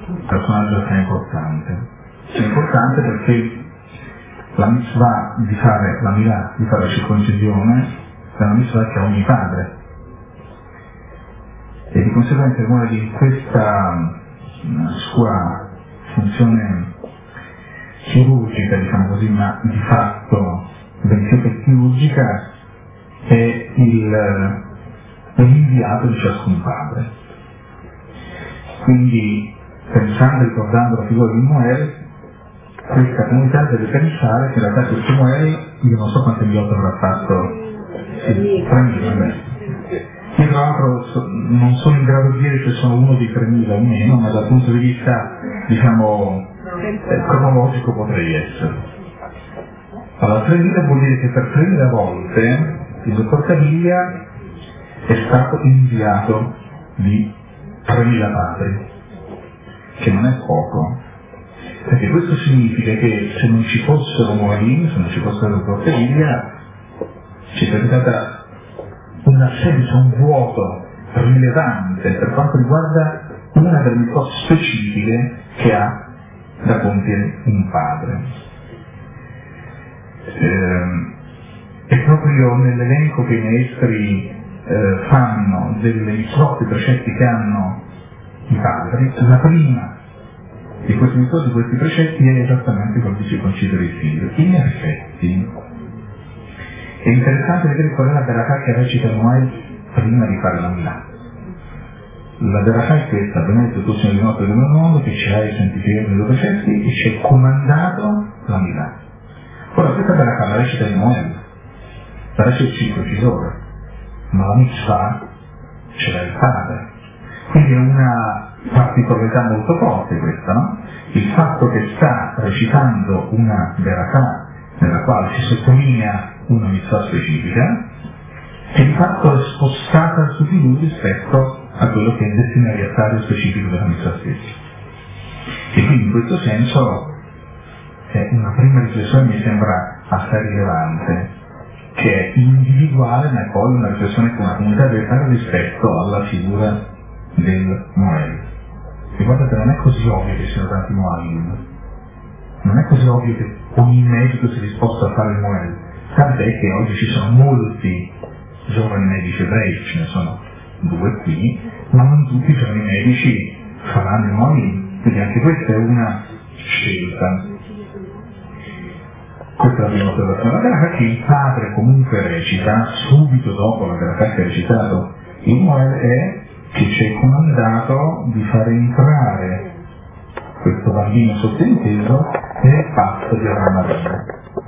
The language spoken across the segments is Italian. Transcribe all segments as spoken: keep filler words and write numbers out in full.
personaggio è importante. È importante perché la mitzvah di fare la milà, di fare la circoncisione, è una mitzvah che ha ogni padre. E di conseguenza il Moed in questa sua funzione chirurgica, diciamo così, ma di fatto ben più che chirurgica, è il, l'inviato di ciascun padre. Quindi, pensando e ricordando la figura di Moed, questa comunità deve pensare che in realtà questo Moed, io non so quante milioni avrà fatto, sì, tremila. Io tra l'altro non sono in grado di dire se sono uno dei tremila o meno, ma dal punto di vista, diciamo, eh, cronologico potrei essere. Allora, tremila vuol dire che per tremila volte il dottor Caviglia è stato inviato di tremila padri, che non è poco, perché questo significa che se non ci fossero Moalim, se non ci fosse il dottor Caviglia, ci sarebbe stata un'assenza, un vuoto rilevante per quanto riguarda una delle cose specifiche che ha da compiere un padre. Eh, è proprio nell'elenco che i maestri eh, fanno delle mitzvot, dei precetti che hanno i padri, la prima di questi mitzvot, di questi precetti è esattamente quello di circoncidere il figlio. In effetti è interessante vedere qual è la Berachà che recita Moed prima di fare la Milà. La Berachà è questa: benedetto tu Signore di nostro e del mondo, che ci hai santificato nei tuoi precetti e ci hai comandato la Milà. Ora questa Berachà la recita il Moed, la recita il circoncisore, ma la mitzvah ce l'ha il padre. Quindi è una particolarità molto forte questa, no? Il fatto che sta recitando una Berachà nella quale si sottolinea una mitzvah specifica, che di fatto è spostata su di lui rispetto a quello che è il destinatario specifico della mitzvah stessa. E quindi in questo senso è una prima riflessione mi sembra assai rilevante, che è individuale, ma è poi una riflessione che una comunità deve fare rispetto alla figura del Moed. E guardate, non è così ovvio che siano tanti Moalim, non è così ovvio che ogni medico sia disposto a fare il Moed, tant'è che oggi ci sono molti giovani medici ebrei, ce ne sono due qui, ma non tutti i giovani medici faranno il Moed, quindi anche questa è una scelta. Questa è la prima osservazione. La Berachà che il padre comunque recita subito dopo la Berachà che ha recitato il Moed è che ci è comandato di fare entrare questo bambino sottinteso nel patto di Avramo Avinu.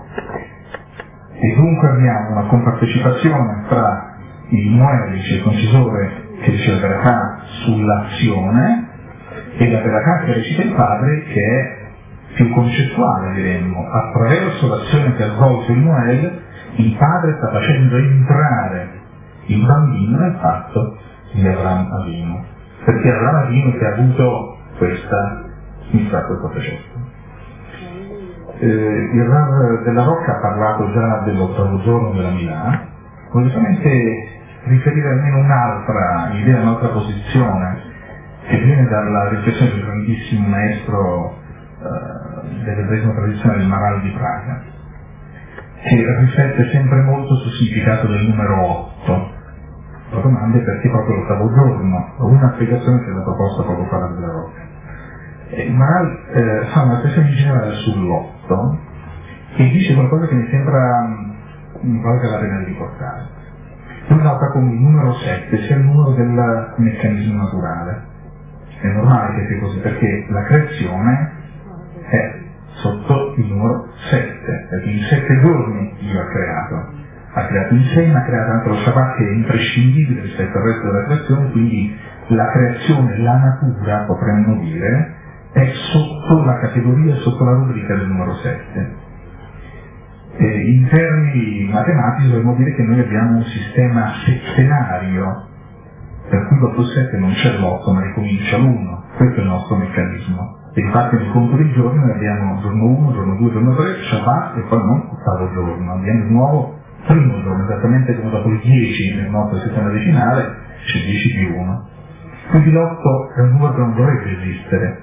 E dunque abbiamo una compartecipazione tra il Moed, il circoncisore che dice la Berachà sull'azione, e la Berachà che recita il padre, che è più concettuale, diremmo. Attraverso l'azione che ha svolto il Moed, il padre sta facendo entrare il bambino nel patto di Avramo Avinu, perché Avramo Avinu che ha avuto questa mitzvah, questo precetto. Eh, il Rav della Rocca ha parlato già dell'ottavo giorno della Milà. Voglio solamente riferire almeno un'altra idea, un'altra posizione che viene dalla riflessione del grandissimo maestro eh, dell'ebraismo tradizionale, il Maharal di Praga, che riflette sempre molto sul significato del numero otto. La domanda è perché proprio l'ottavo giorno, una spiegazione che è stata proposta proprio fa della Rocca. Il Maharal eh, fa una riflessione in generale sull'otto e dice qualcosa che mi sembra una cosa che vale la pena di ricordare. Lui nota come il numero sette sia il numero del meccanismo naturale. È normale che sia così, perché la creazione è sotto il numero sette, perché in sette giorni Dio ha creato. Ha creato il seme, ha creato anche lo Shabbat, che è imprescindibile rispetto al resto della creazione, quindi la creazione, la natura, potremmo dire, è sotto la categoria, sotto la rubrica del numero sette. E in termini matematici dovremmo dire che noi abbiamo un sistema settenario, per cui dopo il sette non c'è l'otto, ma ricomincia l'uno. Questo è il nostro meccanismo. E infatti nel conto dei giorni noi abbiamo giorno uno, giorno due, giorno tre, Shabbat, e poi non ottavo giorno, abbiamo di nuovo primo giorno, esattamente come dopo il dieci nel nostro sistema decimale c'è dieci più uno. Quindi l'otto è un numero che non dovrebbe esistere,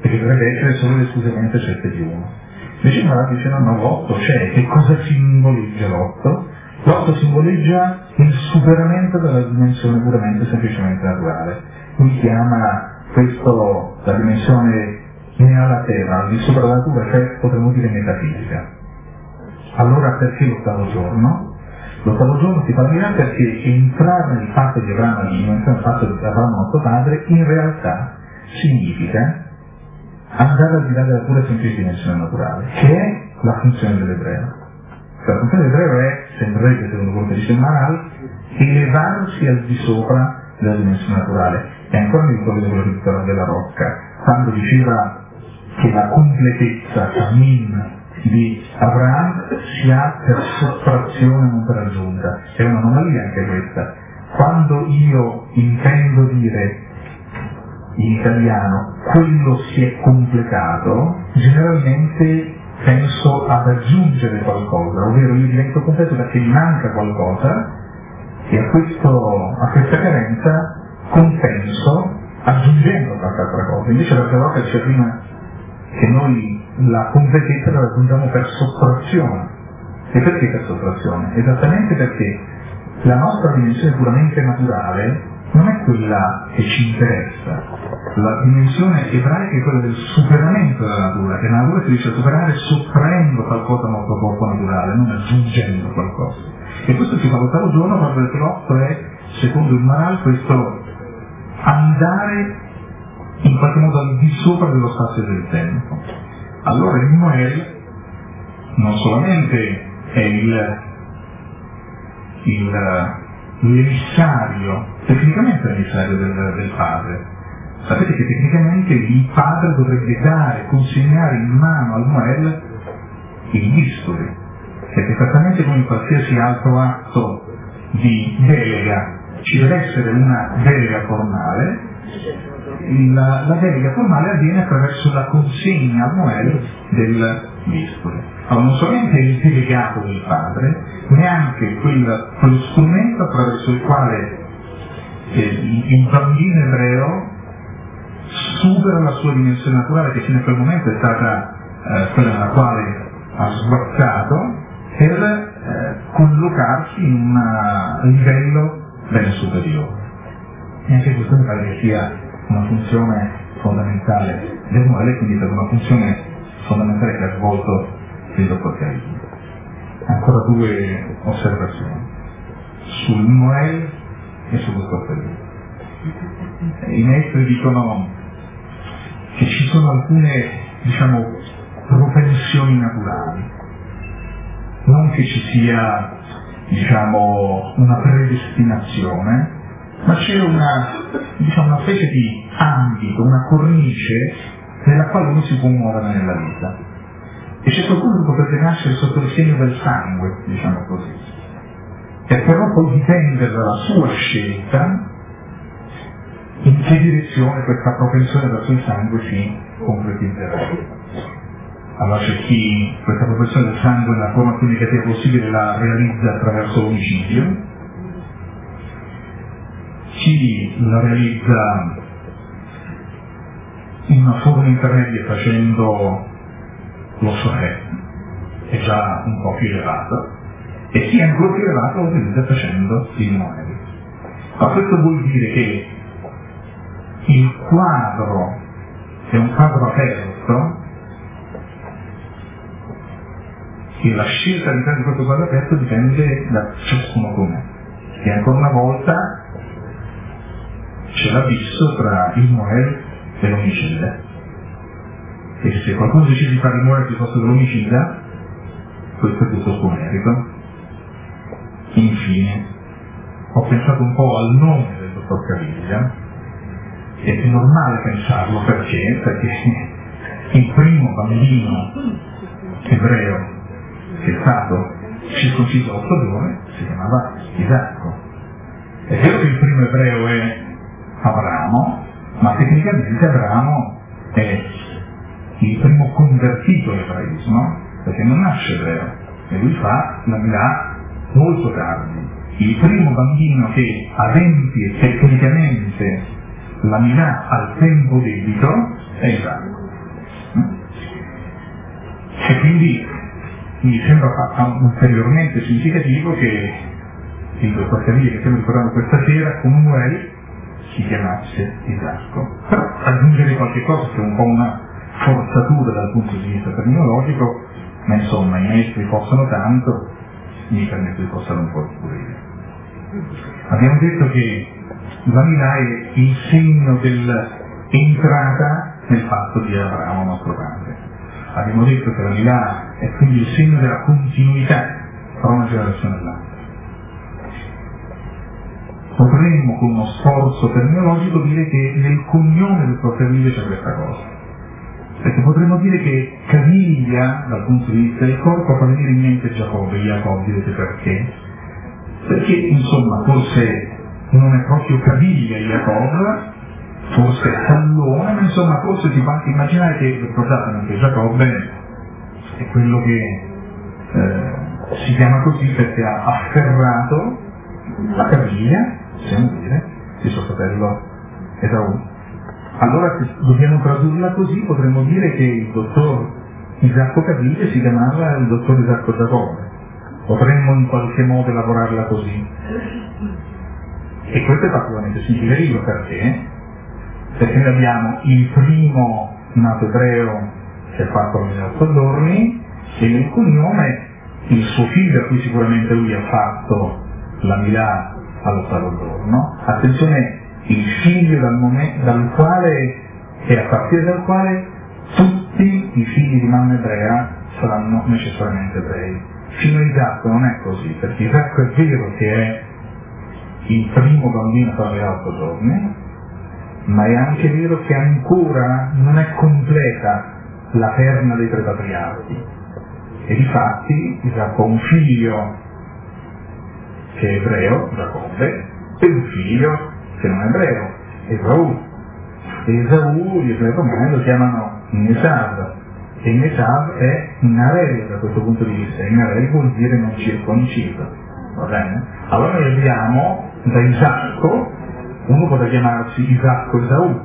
perché dovrebbe essere solo ed esclusivamente sette più uno. Invece Marat dice no, no, l'otto c'è. Che cosa simboleggia l'otto? L'otto simboleggia il superamento della dimensione puramente semplicemente naturale. Lui chiama questo la dimensione neolatera, di sopra la natura, cioè potremmo dire metafisica. Allora perché l'ottavo giorno? L'ottavo giorno si parlerà perché entrare nel fatto di Abramo, entrare nel fatto di Abramo nostro padre, in realtà significa andare al di là della pura semplice dimensione naturale, che è la funzione dell'ebreo. La funzione dell'ebreo è, sembrerebbe secondo quello che dice il Maharal, elevarsi al di sopra della dimensione naturale. E ancora mi ricordo quello che diceva della Rocca, quando diceva che la completezza, Tamin, di Abraham si ha per sottrazione, non per aggiunta. È un'anomalia anche questa. Quando io intendo dire in italiano quello si è completato, generalmente penso ad aggiungere qualcosa, ovvero io divento completo perché mi manca qualcosa e a, questo, a questa carenza compenso aggiungendo qualche altra cosa. Invece la Rocca diceva prima che noi la completezza la raggiungiamo per sottrazione. E perché per sottrazione? Esattamente perché la nostra dimensione puramente naturale non è quella che ci interessa. La dimensione ebraica è quella del superamento della natura, che la natura si riesce a superare sottraendo qualcosa al nostro corpo naturale, non aggiungendo qualcosa. E questo si fa l'ottavo giorno proprio perché l'otto è, secondo il Maharal, questo andare in qualche modo al di sopra dello spazio e del tempo. Allora il Noel non solamente è il, il l'emissario, tecnicamente l'emissario del, del padre. Sapete che tecnicamente il padre dovrebbe dare, consegnare in mano al Noel il bisturi, perché esattamente come in qualsiasi altro atto di delega ci deve essere una delega formale. La, la delega formale avviene attraverso la consegna al Noel del bisturi. Allora, non solamente il delegato del padre, neanche quel, quello strumento attraverso il quale eh, il bambino ebreo supera la sua dimensione naturale, che fino a quel momento è stata eh, quella nella quale ha sguazzato, per eh, collocarsi in un livello ben superiore. E anche questo mi pare che sia una funzione fondamentale del Noel, e quindi per una funzione fondamentale che ha svolto il dottor Carini. Ancora due osservazioni sul Noel e sul dottor Carini. I maestri dicono che ci sono alcune, diciamo, propensioni naturali, non che ci sia, diciamo, una predestinazione, ma c'è una, diciamo, una specie di ambito, una cornice nella quale uno si può muovere nella vita. E c'è qualcuno che potrebbe nascere sotto il segno del sangue, diciamo così, e però poi dipende dalla sua scelta in che direzione questa propensione verso il sangue si concretizzerà. Allora c'è chi questa propensione del sangue nella forma più negativa possibile la realizza attraverso l'omicidio, chi la realizza in una forma intermedia facendo lo shohet, è già un po' più elevato, e chi è ancora più elevato lo utilizza facendo il Noel. Ma questo vuol dire che il quadro è un quadro aperto, e la scelta all'interno di questo quadro aperto dipende da ciascuno com'è. E ancora una volta c'è l'abisso tra il Noel e l'omicida. E se qualcuno decide di fare il Noel piuttosto che l'omicida, questo è tutto suo merito. Infine, ho pensato un po' al nome del dottor Caviglia, ed è normale pensarlo perché? Perché il primo bambino ebreo che è stato circonciso a otto giorni si chiamava Isacco. È vero che il primo ebreo è Abramo, ma tecnicamente Abramo è il primo convertito all'ebraismo, perché non nasce ebreo, e lui fa la Milà molto tardi. Il primo bambino che adempie tecnicamente la Milà al tempo debito è Isacco. quindi sembra ulteriormente significativo che il dottor Caviglia, che stiamo ricordando questa sera, con Noel si chiamasse Isacco. Però aggiungere qualche cosa che è un po' una forzatura dal punto di vista terminologico, ma insomma i maestri possono tanto, mi permetto di fossare un po' pure io. Abbiamo detto che la Milà è il segno dell'entrata nel fatto di Abramo, nostro padre. Abbiamo detto che la Milà è quindi il segno della continuità tra una generazione e l'altra. Potremmo con uno sforzo terminologico dire che nel cognome del fratello c'è questa cosa, perché potremmo dire che Caviglia dal punto di vista del corpo fa venire in mente Giacobbe. Jacob, direte perché? Perché insomma forse non è proprio Caviglia Jacob, forse Tallone, ma insomma forse si può anche immaginare che, ricordate che Giacobbe è quello che eh, si chiama così perché ha afferrato la caviglia, possiamo dire, di suo fratello Esaù. Allora se dobbiamo tradurla così potremmo dire che il dottor Isacco Caviglia si chiamava il dottor Isacco Giacobbe. Potremmo in qualche modo elaborarla così. E questo è particolarmente significativo perché? Perché noi abbiamo il primo nato ebreo che ha fatto otto giorni e nel cognome il suo figlio, a cui sicuramente lui ha fatto la Milà all'ottavo giorno. Attenzione, il figlio dal, momento, dal quale e a partire dal quale tutti i figli di mamma ebrea saranno necessariamente ebrei. Fino a Isacco non è così, perché Isacco è vero che è il primo bambino tra le otto giorni, ma è anche vero che ancora non è completa la terna dei tre patriarchi. E difatti Isacco ha un figlio che è ebreo, Giacobbe, e un figlio che non è ebreo, Esaù. Esaù gli ebrei romani lo chiamano Nesav, e Nesav è Narel da questo punto di vista, e Narel vuol dire non circonciso, va bene? Allora noi abbiamo da Isacco, uno potrà chiamarsi Isacco Esaù,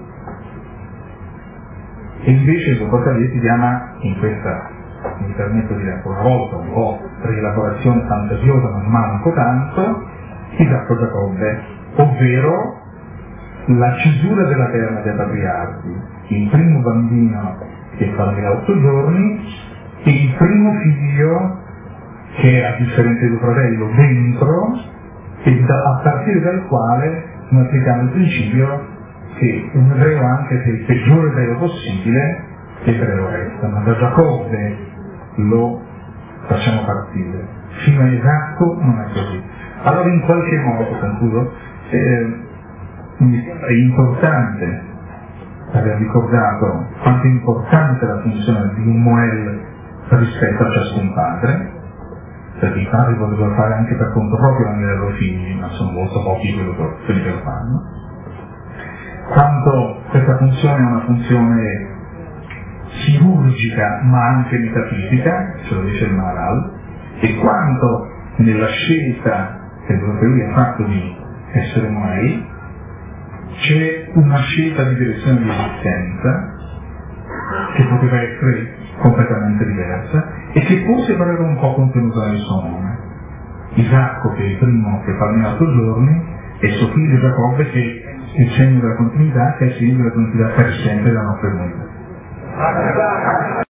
e invece il dottor Caviglia si chiama, in questa, mi permetto di dire ancora una volta, un po' rielaborazione fantasiosa ma manco tanto, Isacco Giacobbe, ovvero la cesura della terra dei patriarchi, il primo bambino che fa la otto giorni e il primo figlio che, a differenza del fratello, dentro, e da, a partire dal quale noi applichiamo il principio che un ebreo, anche se il peggiore ebreo possibile, ebreo resta, ma da Giacobbe lo facciamo partire. Fino a Isacco non è così. Allora in qualche modo, concludo, eh, mi sembra importante aver ricordato quanto è importante la funzione di un Moel rispetto a ciascun padre, perché i padri potrebbero fare anche per conto proprio anche dei loro figli, ma sono molto pochi quelli che lo fanno. Quanto questa funzione è una funzione chirurgica ma anche metafisica, ce lo dice il Maharal, e quanto nella scelta che lui ha fatto di essere Moel c'è una scelta di direzione di esistenza che poteva essere completamente diversa e che forse aveva un po' contenuta nel suo nome. Isacco, che è il primo che fa almeno otto giorni, e suo figlio Giacobbe, che è il segno della continuità, che è il segno della continuità per sempre della nostra comunità.